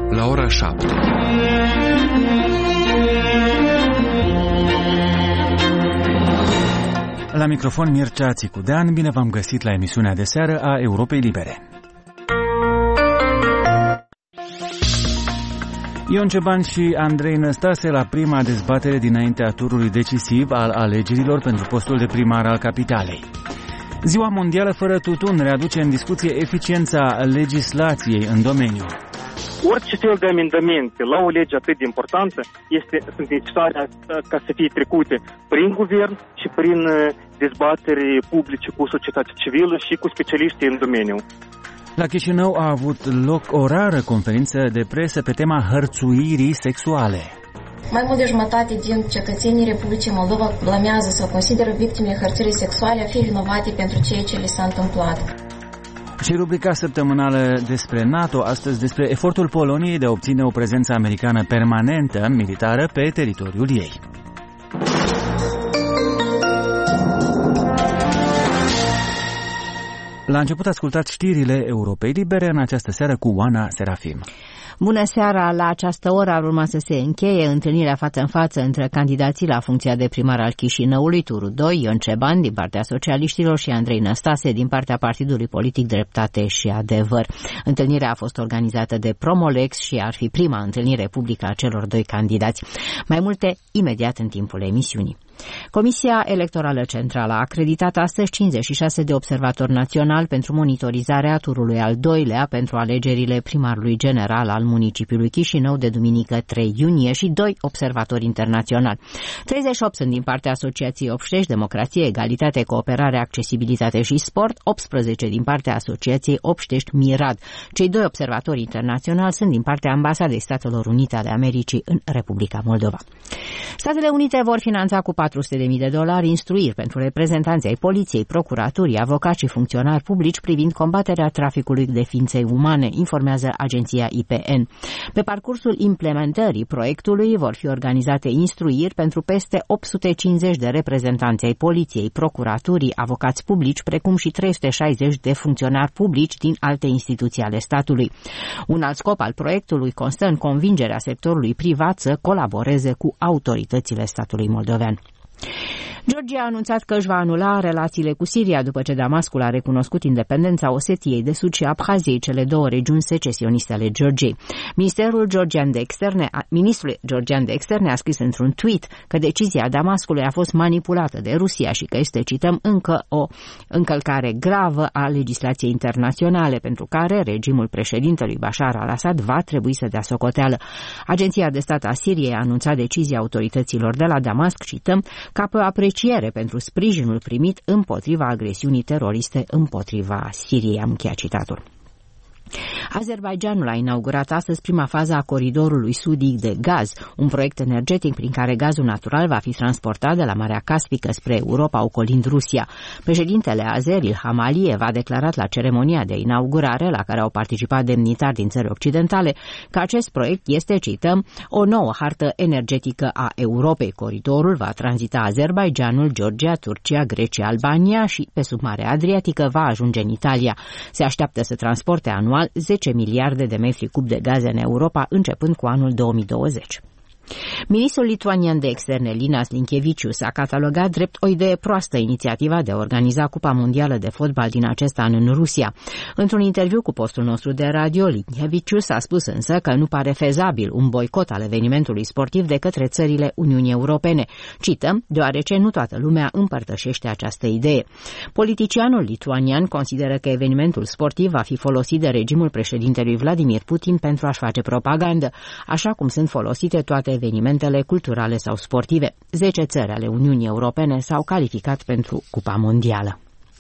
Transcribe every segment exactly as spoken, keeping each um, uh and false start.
la ora șapte. La microfon Mircea Țicudean, bine v-am găsit la emisiunea de seară a Europei Libere. Ion Ceban și Andrei Năstase la prima dezbatere dinaintea turului decisiv al alegerilor pentru postul de primar al capitalei. Ziua mondială fără tutun readuce în discuție eficiența legislației în domeniu. Orice fel de amendamente la o lege atât de importantă este, sunt necesare ca să fie trecute prin guvern și prin dezbateri publice cu societatea civilă și cu specialiștii în domeniu. La Chișinău a avut loc o rară conferință de presă pe tema hărțuirii sexuale. Mai mult de jumătate din cetățenii Republicii Moldova blamează sau consideră victimele hărțuirii sexuale a fi vinovate pentru ceea ce li s-a întâmplat. Și rubrica săptămânală despre NATO, astăzi despre efortul Poloniei de a obține o prezență americană permanentă, militară, pe teritoriul ei. La început ascultați știrile Europei Libere în această seară cu Oana Serafim. Bună seara! La această oră ar urma să se încheie întâlnirea față în față între candidații la funcția de primar al Chișinăului, turul doi, Ion Ceban din partea socialiștilor și Andrei Năstase din partea Partidului Politic Dreptate și Adevăr. Întâlnirea a fost organizată de Promolex și ar fi prima întâlnire publică a celor doi candidați. Mai multe imediat în timpul emisiunii. Comisia Electorală Centrală a acreditat astăzi cincizeci și șase de observatori naționali pentru monitorizarea turului al doilea pentru alegerile primarului general al municipiului Chișinău de duminică trei iunie și doi observatori internaționali. treizeci și opt sunt din partea Asociației Obștești, Democrație, Egalitate, Cooperare, Accesibilitate și Sport, optsprezece din partea Asociației Obștești Mirad. Cei doi observatori internaționali sunt din partea Ambasadei Statelor Unite ale Americii în Republica Moldova. Statele Unite vor finanța cu patru sute de mii de dolari instruiri pentru reprezentanții ai poliției, procuraturii, avocați și funcționari publici privind combaterea traficului de ființe umane, informează agenția I P N. Pe parcursul implementării proiectului vor fi organizate instruiri pentru peste opt sute cincizeci de reprezentanți ai poliției, procuraturii, avocați publici, precum și trei sute șaizeci de funcționari publici din alte instituții ale statului. Un alt scop al proiectului constă în convingerea sectorului privat să colaboreze cu autoritățile statului moldovean. Georgia a anunțat că își va anula relațiile cu Siria după ce Damascul a recunoscut independența Osetiei de Sud și Abhaziei, cele două regiuni secesioniste ale Georgiei. Ministerul georgian de externe, ministrul georgian de externe a scris într-un tweet că decizia Damascului a fost manipulată de Rusia și că este, cităm, încă o încălcare gravă a legislației internaționale pentru care regimul președintelui Bashar al-Assad va trebui să dea socoteală. Agenția de stat a Siriei a anunțat decizia autorităților de la Damasc, cităm, ca pe o apreciere pentru sprijinul primit împotriva agresiunii teroriste împotriva Siriei. Am încheiat citatul. Azerbaidjanul a inaugurat astăzi prima fază a coridorului sudic de gaz, un proiect energetic prin care gazul natural va fi transportat de la Marea Caspică spre Europa, ocolind Rusia. Președintele Azer, Ilham Aliyev, a declarat la ceremonia de inaugurare, la care au participat demnitari din țări occidentale, că acest proiect este, cităm, o nouă hartă energetică a Europei. Coridorul va tranzita Azerbaidjanul, Georgia, Turcia, Grecia, Albania și pe sub Marea Adriatică va ajunge în Italia. Se așteaptă să transporte anual zece miliarde de metri cub de gaze în Europa, începând cu anul două mii douăzeci. Ministrul lituanian de externe, Linas Linkevicius, a catalogat drept o idee proastă inițiativa de a organiza Cupa Mondială de Fotbal din acest an în Rusia. Într-un interviu cu postul nostru de radio, Linkevicius a spus însă că nu pare fezabil un boicot al evenimentului sportiv de către țările Uniunii Europene. Cităm, deoarece nu toată lumea împărtășește această idee. Politicianul lituanian consideră că evenimentul sportiv va fi folosit de regimul președintelui Vladimir Putin pentru a-și face propagandă, așa cum sunt folosite toate evenimentele culturale sau sportive. Zece țări ale Uniunii Europene s-au calificat pentru Cupa Mondială.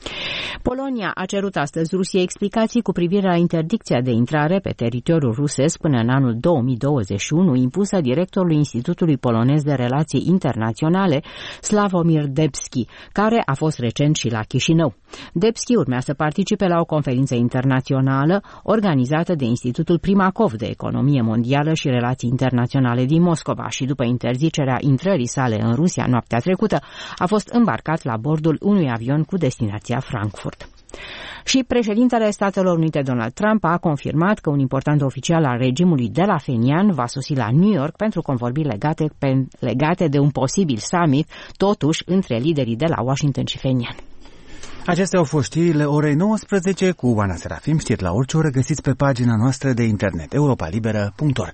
Polonia a cerut astăzi Rusiei explicații cu privire la interdicția de intrare pe teritoriul rusesc până în anul două mii douăzeci și unu impusă directorului Institutului Polonez de Relații Internaționale, Sławomir Dębski, care a fost recent și la Chișinău. Dębski urmea să participe la o conferință internațională organizată de Institutul Primakov de Economie Mondială și Relații Internaționale din Moscova și după interzicerea intrării sale în Rusia noaptea trecută, a fost îmbarcat la bordul unui avion cu destinația Frankfurt. Și președintele Statelor Unite Donald Trump a confirmat că un important oficial al regimului de la Phenian va sosi la New York pentru convorbiri legate, pe, legate de un posibil summit, totuși, între liderii de la Washington și Phenian. Acestea au fost știrile orei nouăsprezece cu Oana Serafim. Știri la orice oră găsiți pe pagina noastră de internet europa liberă punct org.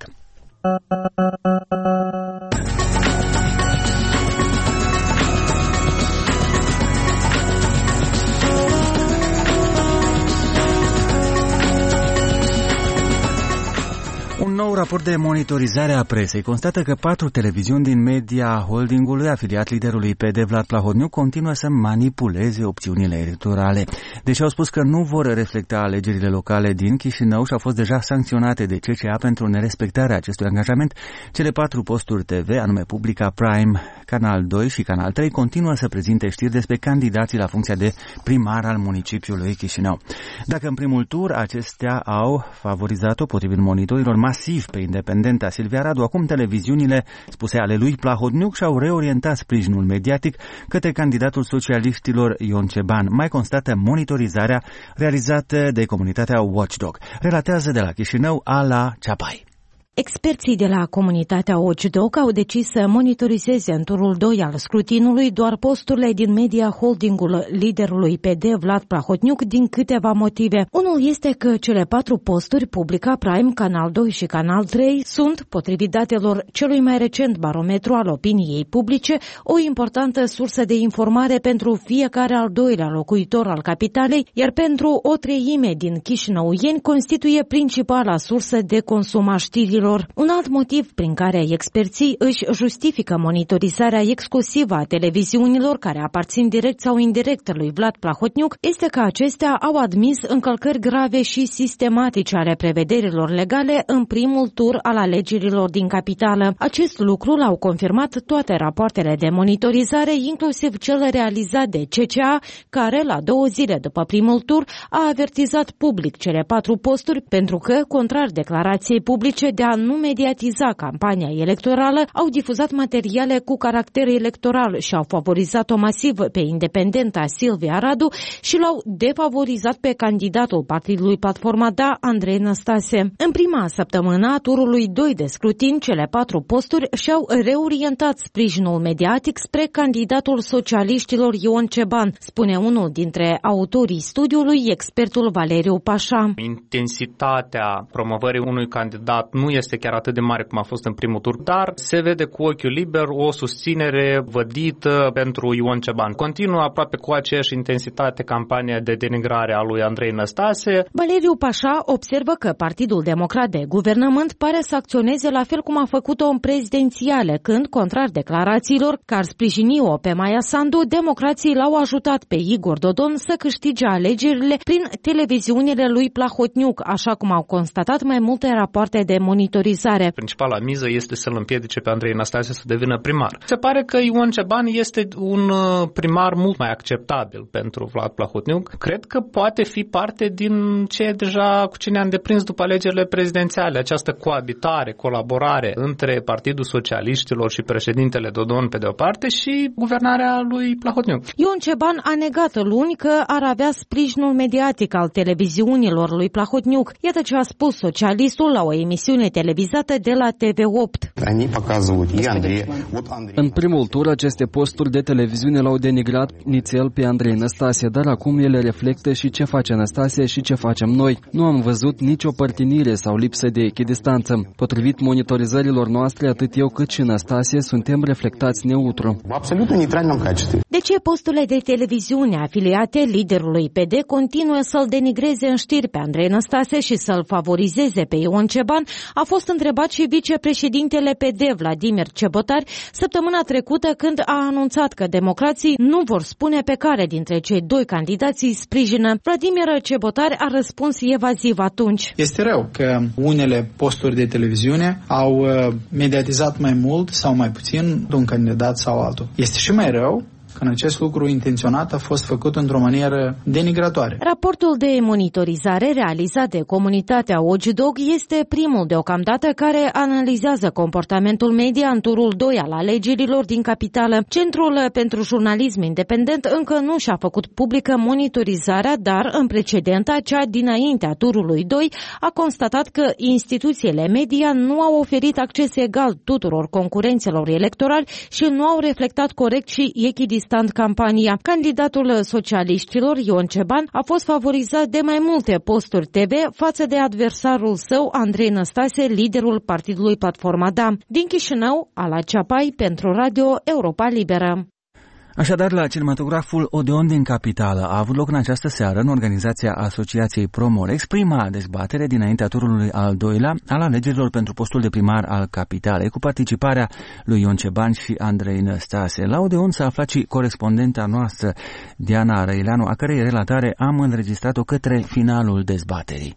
Un nou raport de monitorizare a presei constată că patru televiziuni din media holdingului afiliat liderului P D Vlad Plahotniuc continuă să manipuleze opțiunile electorale. Deși au spus că nu vor reflecta alegerile locale din Chișinău și au fost deja sancționate de C C A pentru nerespectarea acestui angajament, cele patru posturi T V, anume Publica Prime, Canal doi și Canal trei, continuă să prezinte știri despre candidații la funcția de primar al municipiului Chișinău. Dacă în primul tur acestea au favorizat-o, potrivit monitorilor, masiv pe independenta Silvia Radu, acum televiziunile spuse ale lui Plahotniuc și-au reorientat sprijinul mediatic către candidatul socialiștilor Ion Ceban. Mai constată monitorizarea realizată de comunitatea Watchdog. Relatează de la Chișinău Ala Ceapai. Experții de la comunitatea Watchdog au decis să monitorizeze în turul doi al scrutinului doar posturile din media holdingul liderului P D Vlad Plahotniuc din câteva motive. Unul este că cele patru posturi, Publica Prime, Canal doi și Canal trei, sunt, potrivit datelor celui mai recent barometru al opiniei publice, o importantă sursă de informare pentru fiecare al doilea locuitor al capitalei, iar pentru o treime din chișinăuieni constituie principala sursă de consum a știrilor. Un alt motiv prin care experții își justifică monitorizarea exclusivă a televiziunilor care aparțin direct sau indirect lui Vlad Plahotniuc este că acestea au admis încălcări grave și sistematice ale prevederilor legale în primul tur al alegerilor din capitală. Acest lucru l-au confirmat toate rapoartele de monitorizare, inclusiv cel realizat de C C A, care, la două zile după primul tur, a avertizat public cele patru posturi pentru că, contrar declarației publice de a nu mediatiza campania electorală, au difuzat materiale cu caracter electoral și au favorizat-o masiv pe independenta Silvia Radu și l-au defavorizat pe candidatul partidului Platforma Da, Andrei Năstase. În prima săptămână a turului doi de scrutin, cele patru posturi și-au reorientat sprijinul mediatic spre candidatul socialiștilor Ion Ceban, spune unul dintre autorii studiului, expertul Valeriu Pașa. Intensitatea promovării unui candidat nu este chiar atât de mare cum a fost în primul tur, dar se vede cu ochiul liber o susținere vădită pentru Ion Ceban. Continuă aproape cu aceeași intensitate campania de denigrare a lui Andrei Năstase. Valeriu Pașa observă că Partidul Democrat de Guvernământ pare să acționeze la fel cum a făcut-o în prezidențiale, când, contrar declarațiilor că ar sprijini-o pe Maia Sandu, democrații l-au ajutat pe Igor Dodon să câștige alegerile prin televiziunile lui Plahotniuc, așa cum au constatat mai multe rapoarte de monitorizare. Principala miză este să-l împiedice pe Andrei Năstase să devină primar. Se pare că Ion Ceban este un primar mult mai acceptabil pentru Vlad Plahotniuc. Cred că poate fi parte din ce deja cu cine a îndeprins după alegerile prezidențiale, această coabitare, colaborare între Partidul Socialiștilor și președintele Dodon pe de o parte și guvernarea lui Plahotniuc. Ion Ceban a negat luni că ar avea sprijinul mediatic al televiziunilor lui Plahotniuc. Iată ce a spus socialistul la o emisiune televizată de la T V opt. În primul tur, aceste posturi de televiziune l-au denigrat inițial pe Andrei Năstase, dar acum ele reflectă și ce face Năstase și ce facem noi. Nu am văzut nicio părtinire sau lipsă de echidistanță. Potrivit monitorizărilor noastre, atât eu cât și Năstase suntem reflectați neutru. De ce posturile de televiziune afiliate liderului P D continuă să-l denigreze în știri pe Andrei Năstase și să-l favorizeze pe Ion Ceban, a fost întrebat și vicepreședintele P D, Vladimir Cebotari, săptămâna trecută, când a anunțat că democrații nu vor spune pe care dintre cei doi candidați îi sprijină. Vladimir Cebotari a răspuns evaziv atunci. Este rău că unele posturi de televiziune au mediatizat mai mult sau mai puțin un candidat sau altul. Este și mai rău când acest lucru intenționat a fost făcut într-o manieră denigratoare. Raportul de monitorizare realizat de comunitatea Watch Dog este primul deocamdată care analizează comportamentul media în turul doi al alegerilor din capitală. Centrul pentru Jurnalism Independent încă nu și-a făcut publică monitorizarea, dar în precedenta, cea dinaintea turului doi, a constatat că instituțiile media nu au oferit acces egal tuturor concurenților electorali și nu au reflectat corect și echidistant campania. Candidatul socialiștilor, Ion Ceban, a fost favorizat de mai multe posturi T V față de adversarul său, Andrei Năstase, liderul partidului Platforma Da. Din Chișinău, Ala Ceapai, pentru Radio Europa Liberă. Așadar, la cinematograful Odeon din capitală a avut loc în această seară, în organizația Asociației Promorex, prima dezbatere dinaintea turului al doilea al alegerilor pentru postul de primar al capitalei, cu participarea lui Ion Ceban și Andrei Năstase. La Odeon s-a aflat și corespondenta noastră, Diana Răileanu, a cărei relatare am înregistrat-o către finalul dezbaterii.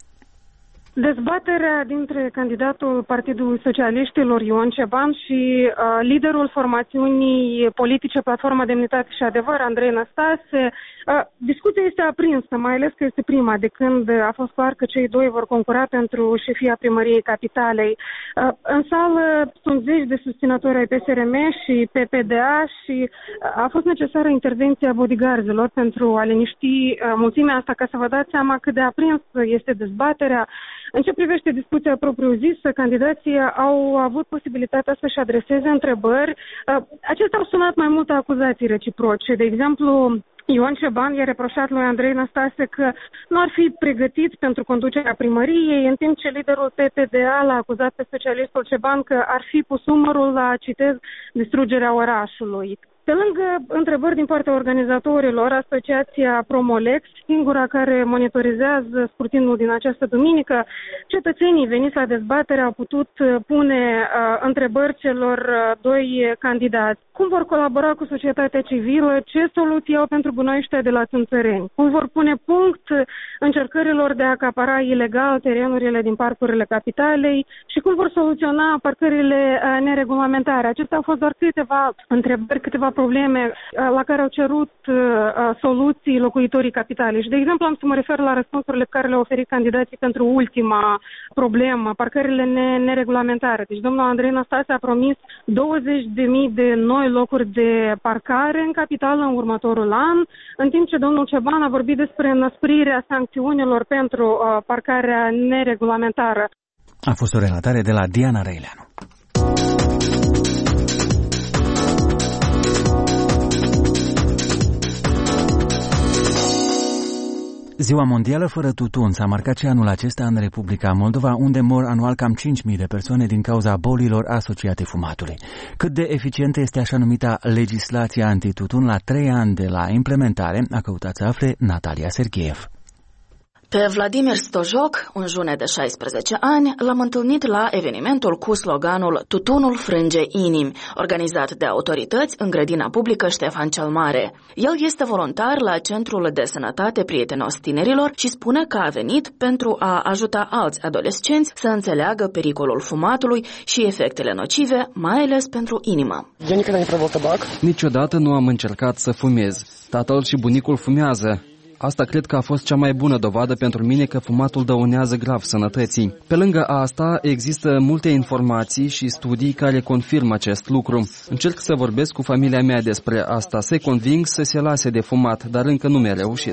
Dezbaterea dintre candidatul Partidului Socialiștilor, Ion Ceban, și uh, liderul formațiunii politice Platforma Demnitate și Adevăr, Andrei Năstase, uh, discuția este aprinsă, mai ales că este prima de când a fost clar că cei doi vor concura pentru șefia primăriei capitalei. Uh, în sală sunt zeci de susținători ai P S R M și P P D A și uh, a fost necesară intervenția bodyguardilor pentru a liniști uh, mulțimea asta, ca să vă dați seama cât de aprins este dezbaterea. În ce privește discuția propriu-zisă, candidații au avut posibilitatea să-și adreseze întrebări. Acestea au sunat mai multe acuzații reciproce. De exemplu, Ion Ceban i-a reproșat lui Andrei Năstase că nu ar fi pregătit pentru conducerea primăriei, în timp ce liderul P P D A l-a acuzat pe socialistul Ceban că ar fi pus umărul la, citez, distrugerea orașului. Pe lângă întrebări din partea organizatorilor, Asociația Promolex, singura care monitorizează scrutinul din această duminică, cetățenii veniți la dezbatere au putut pune uh, întrebări celor uh, doi candidați. Cum vor colabora cu societatea civilă? Ce soluții au pentru gunoiștea de la Țânțăreni? Cum vor pune punct încercărilor de a acapara ilegal terenurile din parcurile capitalei? Și cum vor soluționa parcările uh, neregulamentare? Acestea au fost doar câteva întrebări, câteva probleme la care au cerut uh, soluții locuitorii capitalei. Și, de exemplu, am să mă refer la răspunsurile pe care le-au oferit candidații pentru ultima problemă, parcările ne- neregulamentare. Deci, domnul Andrei Năstase a promis douăzeci de mii de noi locuri de parcare în capitală în următorul an, în timp ce domnul Ceban a vorbit despre înăsprirea sancțiunilor pentru uh, parcarea neregulamentară. A fost o relatare de la Diana Răileanu. Ziua Mondială fără tutun s-a marcat și anul acesta în Republica Moldova, unde mor anual cam cinci mii de persoane din cauza bolilor asociate fumatului. Cât de eficientă este așa numita legislație antitutun la trei ani de la implementare, a căutat să afle Natalia Sergeev. Pe Vladimir Stojoc, un june de șaisprezece ani, l-am întâlnit la evenimentul cu sloganul Tutunul frânge inimi, organizat de autorități în grădina publică Ștefan cel Mare. El este voluntar la Centrul de Sănătate Prietenos Tinerilor și spune că a venit pentru a ajuta alți adolescenți să înțeleagă pericolul fumatului și efectele nocive, mai ales pentru inimă. Niciodată nu am încercat să fumez. Tatăl și bunicul fumează. Asta cred că a fost cea mai bună dovadă pentru mine că fumatul dăunează grav sănătății. Pe lângă asta, există multe informații și studii care confirmă acest lucru. Încerc să vorbesc cu familia mea despre asta, să-i conving să se lase de fumat, dar încă nu mi-a reușit.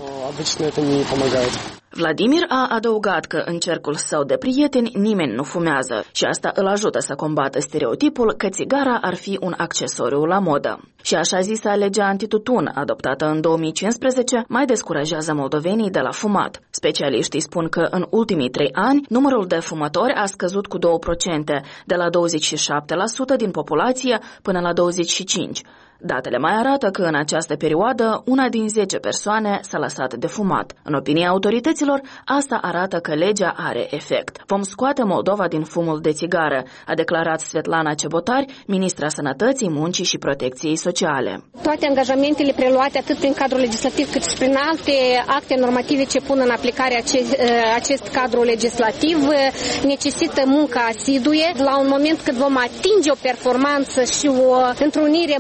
Vladimir a adăugat că în cercul său de prieteni nimeni nu fumează și asta îl ajută să combată stereotipul că țigara ar fi un accesoriu la modă. Și așa zisa legea antitutun, adoptată în două mii cincisprezece, mai descurajează moldovenii de la fumat. Specialiștii spun că în ultimii trei ani, numărul de fumători a scăzut cu două la sută, de la douăzeci și șapte la sută din populație până la douăzeci și cinci la sută. Datele mai arată că în această perioadă, una din zece persoane s-a lăsat de fumat. În opinia autorităților, asta arată că legea are efect. Vom scoate Moldova din fumul de țigară, a declarat Svetlana Cebotari, ministra Sănătății, Muncii și Protecției Sociale. Toate angajamentele preluate atât prin cadrul legislativ cât și prin alte acte normative ce pun în aplicare acest, acest cadru legislativ necesită muncă asiduie. La un moment când vom atinge o performanță și o întrunire maximă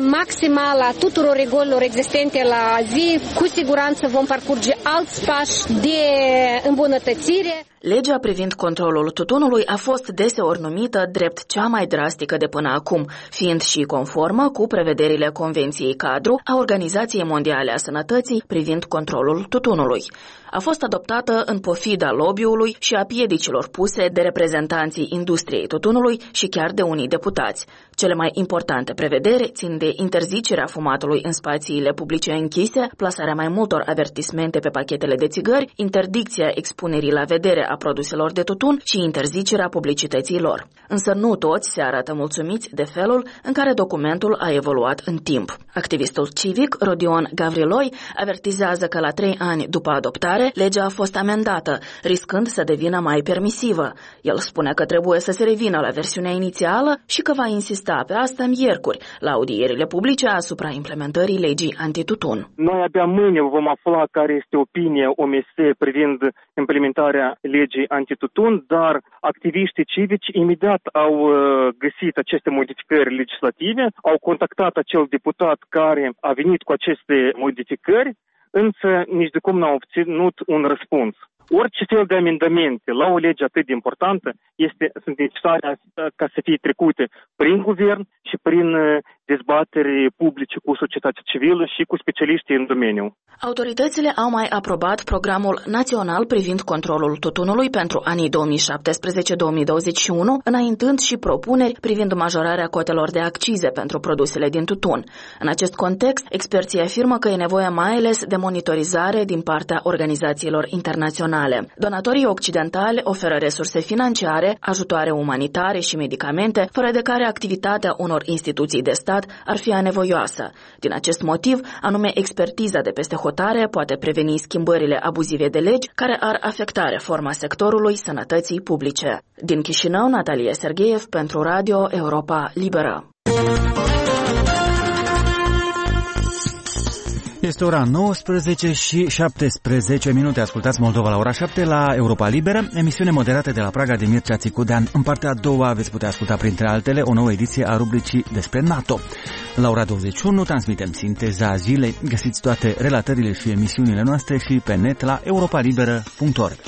maximală a tuturor regulilor existente la zi, cu siguranță vom parcurge alți pași de îmbunătățire. Legea privind controlul tutunului a fost deseori numită drept cea mai drastică de până acum, fiind și conformă cu prevederile Convenției Cadru a Organizației Mondiale a Sănătății privind controlul tutunului. A fost adoptată în pofida lobby-ului și a piedicilor puse de reprezentanții industriei tutunului și chiar de unii deputați. Cele mai importante prevederi țin de interzicerea fumatului în spațiile publice închise, plasarea mai multor avertismente pe pachetele de țigări, interdicția expunerii la vedere a produselor de tutun și interzicerea publicității lor. Însă nu toți se arată mulțumiți de felul în care documentul a evoluat în timp. Activistul civic Rodion Gavriloi avertizează că la trei ani după adoptare, legea a fost amendată, riscând să devină mai permisivă. El spune că trebuie să se revină la versiunea inițială și că va insista pe asta miercuri, la audierile publice asupra implementării legii antitutun. Noi abia mâine vom afla care este opinia O M S privind implementarea legii antitutun, dar activiștii civici imediat au găsit aceste modificări legislative, au contactat acel deputat care a venit cu aceste modificări, însă nici de cum n-au obținut un răspuns. Orice fel de amendamente la o lege atât de importantă este, sunt necesare ca să fie trecute prin guvern și prin dezbateri publice cu societatea civilă și cu specialiștii în domeniu. Autoritățile au mai aprobat programul național privind controlul tutunului pentru anii două mii șaptesprezece două mii douăzeci și unu, înaintând și propuneri privind majorarea cotelor de accize pentru produsele din tutun. În acest context, experții afirmă că e nevoie mai ales de monitorizare din partea organizațiilor internaționale. Donatorii occidentali oferă resurse financiare, ajutoare umanitare și medicamente, fără de care activitatea unor instituții de stat ar fi anevoioasă. Din acest motiv, anume expertiza de peste hotare poate preveni schimbările abuzive de legi care ar afecta reforma sectorului sănătății publice. Din Chișinău, Natalia Sergeev pentru Radio Europa Liberă. Este ora nouăsprezece și șaptesprezece minute. Ascultați Moldova la ora șapte la Europa Liberă, emisiune moderată de la Praga de Mircea Țicudean. În partea a doua veți putea asculta printre altele o nouă ediție a rubricii despre NATO. La ora douăzeci și unu transmitem sinteza zilei. Găsiți toate relatările și emisiunile noastre și pe net la europalibera punct org.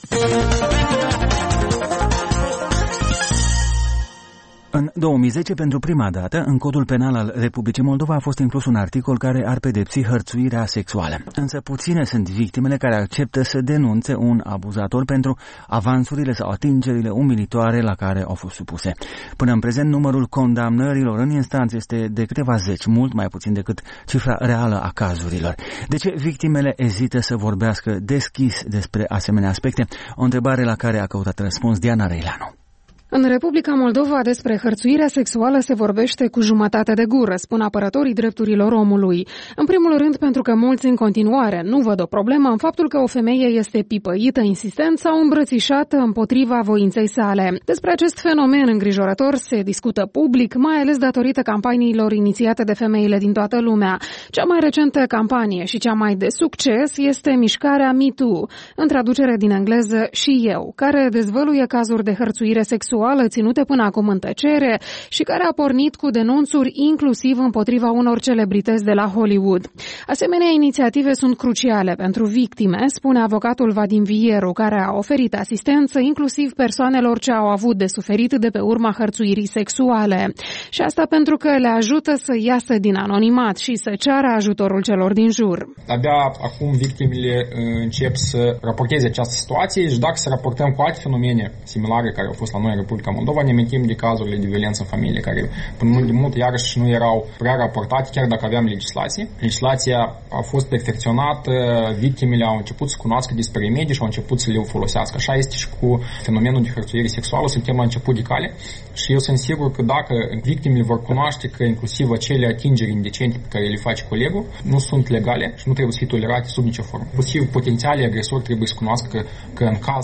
În două mii zece, pentru prima dată, în codul penal al Republicii Moldova a fost inclus un articol care ar pedepsi hărțuirea sexuală. Însă puține sunt victimele care acceptă să denunțe un abuzator pentru avansurile sau atingerile umilitoare la care au fost supuse. Până în prezent, numărul condamnărilor în instanță este de câteva zeci, mult mai puțin decât cifra reală a cazurilor. De ce victimele ezită să vorbească deschis despre asemenea aspecte? O întrebare la care a căutat răspuns Diana Reileanu. În Republica Moldova despre hărțuirea sexuală se vorbește cu jumătate de gură, spun apărătorii drepturilor omului. În primul rând pentru că mulți în continuare nu văd o problemă în faptul că o femeie este pipăită insistent sau îmbrățișată împotriva voinței sale. Despre acest fenomen îngrijorător se discută public, mai ales datorită campaniilor inițiate de femeile din toată lumea. Cea mai recentă campanie și cea mai de succes este mișcarea Me Too, în traducere din engleză Și eu, care dezvăluie cazuri de hărțuire sexuală ținute până acum în tăcere și care a pornit cu denunțuri inclusiv împotriva unor celebrități de la Hollywood. Asemenea inițiative sunt cruciale pentru victime, spune avocatul Vadim Vieru, care a oferit asistență inclusiv persoanelor ce au avut de suferit de pe urma hărțuirii sexuale. Și asta pentru că le ajută să iasă din anonimat și să ceară ajutorul celor din jur. Abia acum victimele încep să raporteze această situație și dacă să raportăm cu alte fenomene similare care au fost la noi în Republica Moldova, ne amintim de cazurile de violență în familie, care până mult de mult iarăși nu erau prea raportate, chiar dacă aveam legislație. Legislația a fost perfecționată, victimele au început să cunoască despre remedii și au început să le folosească. Așa este și cu fenomenul de hărțuire sexuală, suntem la început de cale și eu sunt sigur că dacă victimele vor cunoaște că inclusiv acele atingeri indecente pe care le face colegul nu sunt legale și nu trebuie să fie tolerate sub nicio formă. Inclusiv potențialii agresori trebuie să cunoască că, că în caz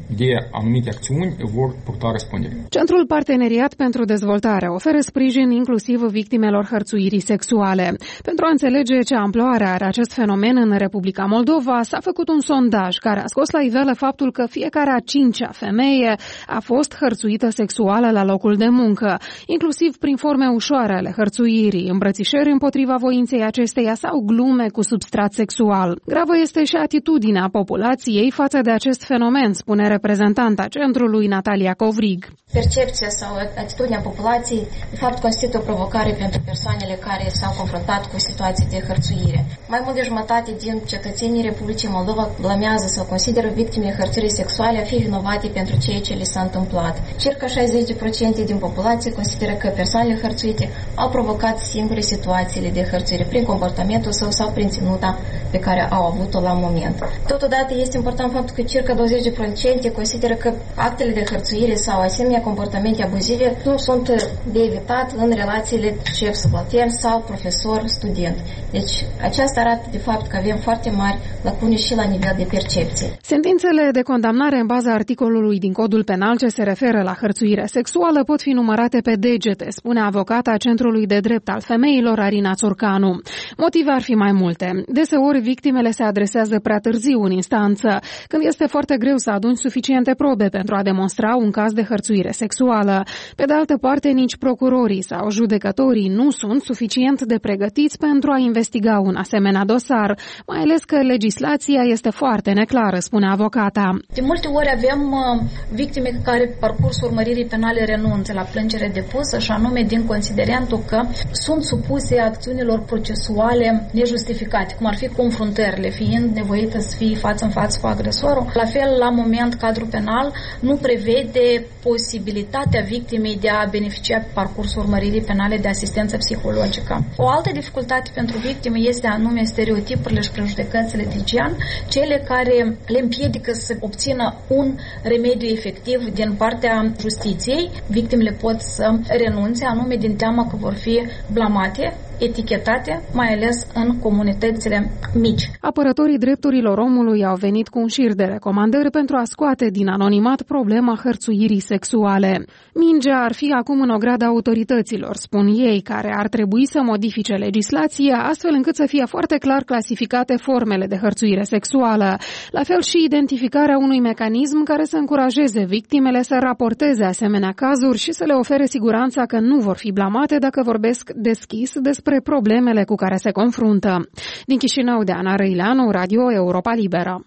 de anumite acțiuni vor purta răspundere. Centrul Parteneriat pentru Dezvoltare oferă sprijin inclusiv victimelor hărțuirii sexuale. Pentru a înțelege ce amploare are acest fenomen în Republica Moldova, s-a făcut un sondaj care a scos la iveală faptul că fiecare a cincea femeie a fost hărțuită sexuală la locul de muncă, inclusiv prin forme ușoare ale hărțuirii, îmbrățișări împotriva voinței acesteia sau glume cu substrat sexual. Gravă este și atitudinea populației față de acest fenomen, spune reprezentanta centrului Natalia Covrig. Percepția sau atitudinea populației, de fapt, constituie o provocare pentru persoanele care s-au confruntat cu situații de hărțuire. Mai mult de jumătate din cetățenii Republicii Moldova blamează sau consideră victimele hărțuirii sexuale a fi vinovate pentru ceea ce li s-a întâmplat. Circa șaizeci la sută din populație consideră că persoanele hărțuite au provocat singure situațiile de hărțuire prin comportamentul său sau prin ținuta pe care au avut-o la moment. Totodată este important faptul că circa douăzeci la sută consideră că actele de hărțuire sau asemenea comportamente abuzive nu sunt de evitat în relațiile șef-subaltern sau profesor-student. Deci aceasta arată de fapt că avem foarte mari lacune și la nivel de percepție. Sentințele de condamnare în baza articolului din Codul Penal ce se referă la hărțuirea sexuală pot fi numărate pe degete, spune avocata Centrului de Drept al Femeilor Arina Țurcanu. Motive ar fi mai multe. Deseori victimele se adresează prea târziu în instanță, când este foarte greu să aduni suficiente probe pentru a demonstra un caz de hărțuire sexuală. Pe de altă parte, nici procurorii sau judecătorii nu sunt suficient de pregătiți pentru a investiga un asemenea dosar, mai ales că legislația este foarte neclară, spune avocata. De multe ori avem victime care parcursul urmăririi penale renunță la plângere depusă și anume din considerentul că sunt supuse acțiunilor procesuale nejustificate, cum ar fi confruntările, fiind nevoită să fie față în față cu agresorul. La fel, la moment, cadrul penal nu prevede posibilitatea victimei de a beneficia pe parcursul urmăririi penale de asistență psihologică. O altă dificultate pentru victime este anume stereotipurile și prejudecățile de gen, cele care le împiedică să obțină un remediu efectiv din partea justiției. Victimele pot să renunțe anume din teama că vor fi blamate, etichetate, mai ales în comunitățile mici. Apărătorii drepturilor omului au venit cu un șir de recomandări pentru a scoate din anonimat problema hărțuirii sexuale. Mingea ar fi acum în ograda autorităților, spun ei, care ar trebui să modifice legislația astfel încât să fie foarte clar clasificate formele de hărțuire sexuală, la fel și identificarea unui mecanism care să încurajeze victimele să raporteze asemenea cazuri și să le ofere siguranța că nu vor fi blamate dacă vorbesc deschis despre problemele cu care se confruntă. Din Chișinău, de Ana Răileanu, Radio Europa Liberă.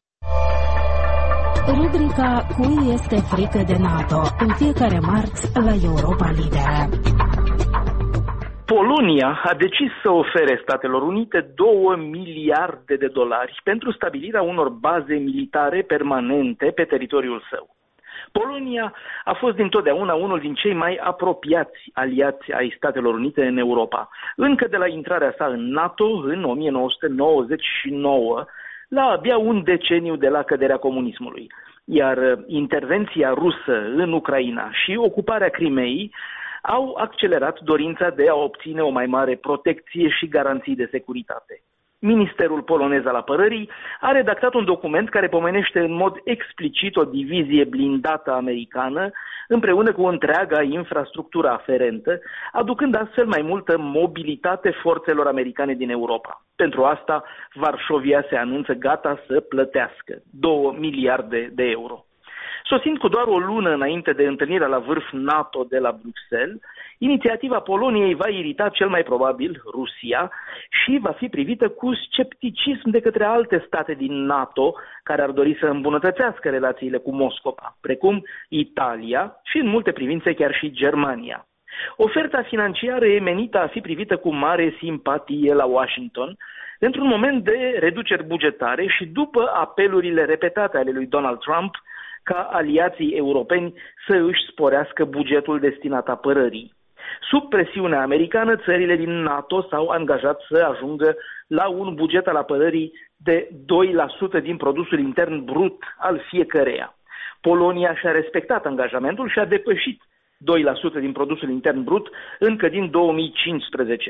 Rubrica Cui este frică de NATO? În fiecare marți la Europa Liberă. Polonia a decis să ofere Statelor Unite două miliarde de dolari pentru stabilirea unor baze militare permanente pe teritoriul său. Polonia a fost dintotdeauna unul din cei mai apropiați aliați ai Statelor Unite în Europa. Încă de la intrarea sa în NATO în o mie nouă sute nouăzeci și nouă, la abia un deceniu de la căderea comunismului. Iar intervenția rusă în Ucraina și ocuparea Crimeei au accelerat dorința de a obține o mai mare protecție și garanții de securitate. Ministerul polonez al apărării a redactat un document care pomenește în mod explicit o divizie blindată americană împreună cu întreaga infrastructură aferentă, aducând astfel mai multă mobilitate forțelor americane din Europa. Pentru asta, Varșovia se anunță gata să plătească două miliarde de euro. Sosind cu doar o lună înainte de întâlnirea la vârf NATO de la Bruxelles, inițiativa Poloniei va irita cel mai probabil Rusia și va fi privită cu scepticism de către alte state din NATO care ar dori să îmbunătățească relațiile cu Moscova, precum Italia și în multe privințe chiar și Germania. Oferta financiară e menită a fi privită cu mare simpatie la Washington, într-un moment de reduceri bugetare și după apelurile repetate ale lui Donald Trump ca aliații europeni să își sporească bugetul destinat apărării. Sub presiunea americană, țările din NATO s-au angajat să ajungă la un buget al apărării de doi la sută din produsul intern brut al fiecăreia. Polonia și-a respectat angajamentul și a depășit doi la sută din produsul intern brut încă din două mii cincisprezece.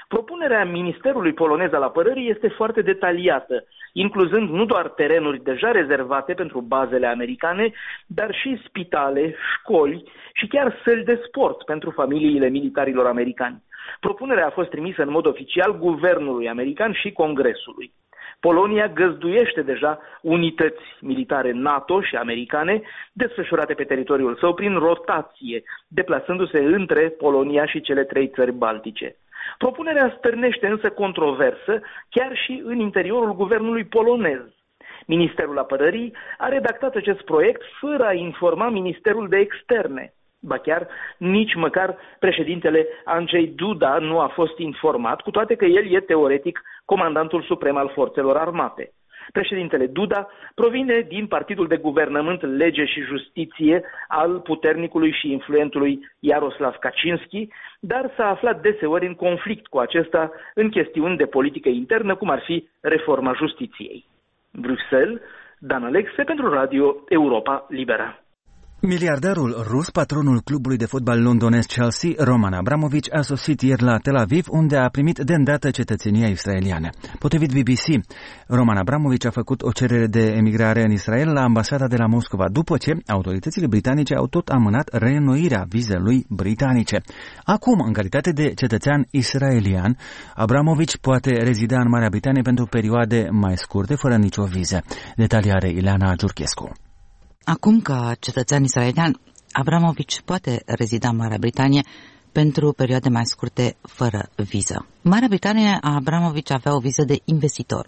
Propunerea Ministerului polonez al apărării este foarte detaliată, incluzând nu doar terenuri deja rezervate pentru bazele americane, dar și spitale, școli și chiar săli de sport pentru familiile militarilor americani. Propunerea a fost trimisă în mod oficial guvernului american și Congresului. Polonia găzduiește deja unități militare NATO și americane desfășurate pe teritoriul său prin rotație, deplasându-se între Polonia și cele trei țări baltice. Propunerea stârnește însă controversă chiar și în interiorul guvernului polonez. Ministerul Apărării a redactat acest proiect fără a informa Ministerul de Externe. Ba chiar nici măcar președintele Andrzej Duda nu a fost informat, cu toate că el e teoretic comandantul suprem al forțelor armate. Președintele Duda provine din partidul de guvernământ Lege și Justiție al puternicului și influentului Jaroslav Kaczynski, dar s-a aflat deseori în conflict cu acesta în chestiuni de politică internă, cum ar fi reforma justiției. Bruxelles, Dan Alexe pentru Radio Europa Liberă. Miliardarul rus, patronul clubului de fotbal londonez Chelsea, Roman Abramovich, a sosit ieri la Tel Aviv, unde a primit de îndată cetățenia israeliană. Potrivit B B C, Roman Abramovich a făcut o cerere de emigrare în Israel la ambasada de la Moscova, după ce autoritățile britanice au tot amânat reînnoirea vizelui britanice. Acum, în calitate de cetățean israelian, Abramovich poate rezida în Marea Britanie pentru perioade mai scurte, fără nicio viză. Detalii are Ileana Giurchescu. Acum, ca cetățean israelian, Abramovich poate rezida în Marea Britanie pentru perioade mai scurte, fără viză. Marea Britanie a Abramovich avea o viză de investitor.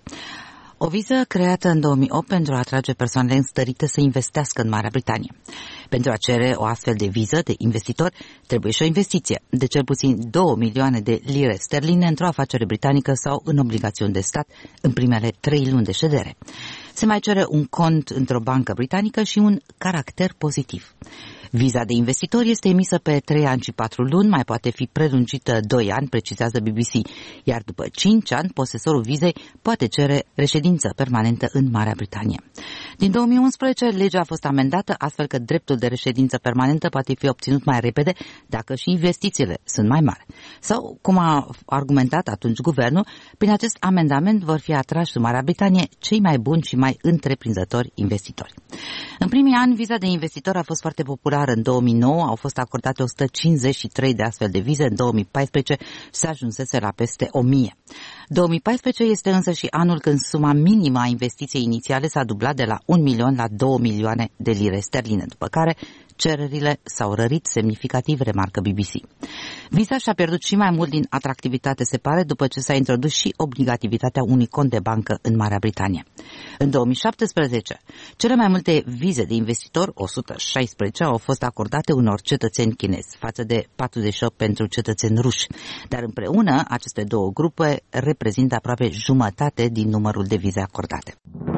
O viză creată în două mii opt pentru a atrage persoanele înstărite să investească în Marea Britanie. Pentru a cere o astfel de viză de investitor, trebuie și o investiție de cel puțin două milioane de lire sterline într-o afacere britanică sau în obligațiuni de stat în primele trei luni de ședere. Se mai cere un cont într-o bancă britanică și un caracter pozitiv. Viza de investitor este emisă pe trei ani și patru luni, mai poate fi prelungită doi ani, precizează B B C, iar după cinci ani, posesorul vizei poate cere reședință permanentă în Marea Britanie. Din două mii unsprezece, legea a fost amendată astfel că dreptul de reședință permanentă poate fi obținut mai repede dacă și investițiile sunt mai mari. Sau, cum a argumentat atunci guvernul, prin acest amendament vor fi atrași în Marea Britanie cei mai buni și mai întreprinzători investitori. În primii ani, viza de investitor a fost foarte populară. În două mii nouă au fost acordate o sută cincizeci și trei de astfel de vize, în două mii paisprezece se ajunsese la peste o mie. două mii paisprezece este însă și anul când suma minimă a investiției inițiale s-a dublat de la un milion la două milioane de lire sterline, după care cererile s-au rărit semnificativ, remarcă B B C. Visa și-a pierdut și mai mult din atractivitate, se pare, după ce s-a introdus și obligativitatea unui cont de bancă în Marea Britanie. În două mii șaptesprezece, cele mai multe vize de investitor, o sută șaisprezece, au fost acordate unor cetățeni chinezi, față de patruzeci și opt pentru cetățeni ruși. Dar împreună, aceste două grupe reprezintă aproape jumătate din numărul de vize acordate.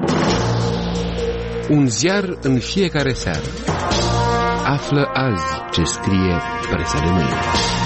Un ziar în fiecare seară. Află azi ce scrie presa de mâine.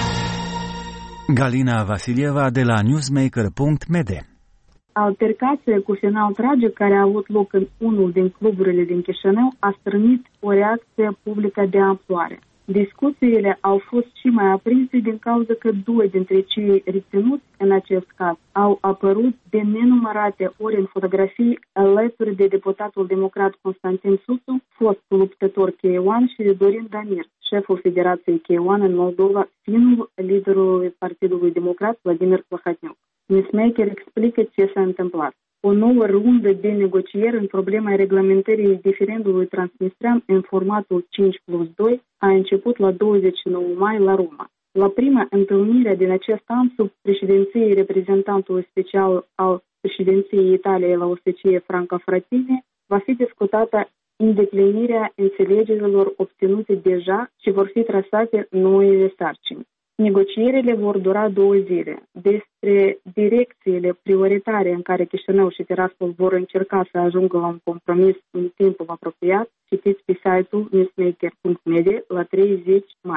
Galina Vasilieva de la newsmaker punct m d. Altercația cu final tragic care a avut loc în unul din cluburile din Chișinău a strânit o reacție publică de amploare. Discuțiile au fost și mai aprinse din cauza că doi dintre cei reținuți în acest caz au apărut de nenumărate ori în fotografii alături de deputatul democrat Constantin Susu, fost luptător K unu, și de Dorin Damir, șeful Federației K unu în Moldova, fiul liderului Partidului Democrat Vladimir Plahotniuc. Newsmaker explică ce s-a întâmplat. O nouă rundă de negocieri în problema reglementării diferendului transnistrean în formatul cinci plus doi a început la douăzeci și nouă mai la Roma. La prima întâlnire din acest an, sub președinției reprezentantului special al președinției Italiei la O S C E Franca Frattini, va fi discutată îndeplinirea înțelegerilor obținute deja și vor fi trasate noile sarcini. Negocierile vor dura două zile. Despre direcțiile prioritare în care Chișinău și Tiraspol vor încerca să ajungă la un compromis în timpul apropiat, citiți pe site-ul newsmaker punct m d la treizeci mai.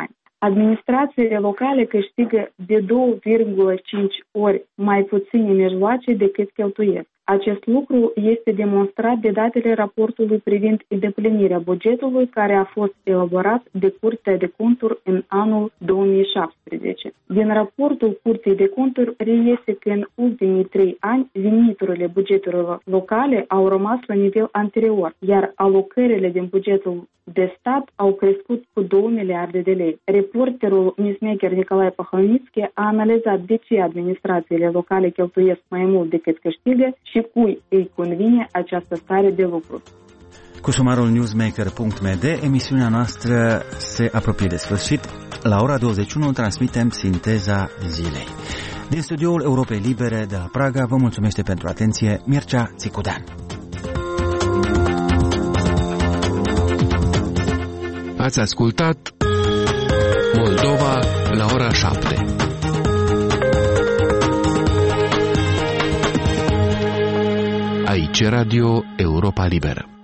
Administrațiile locale câștigă de două virgulă cinci ori mai puține mijloace decât cheltuiesc. Acest lucru este demonstrat de datele raportului privind îndeplinirea bugetului care a fost elaborat de Curtea de Conturi în anul două mii șaptesprezece. Din raportul Curții de Conturi reiese că în ultimii trei ani veniturile bugetelor locale au rămas la nivel anterior, iar alocările din bugetul de stat au crescut cu două miliarde de lei. Reporterul newsmaker Nicolae Pahalnitski a analizat de ce administrațiile locale cheltuiesc mai mult decât câștigă și cui îi convine această stare de lucru. Cu sumarul newsmaker punct m d, emisiunea noastră se apropie de sfârșit. La ora douăzeci și unu transmitem sinteza zilei. Din studioul Europei Libere de la Praga vă mulțumește pentru atenție Mircea Țicudean. Ați ascultat Moldova la ora șapte. Aici Radio Europa Liberă.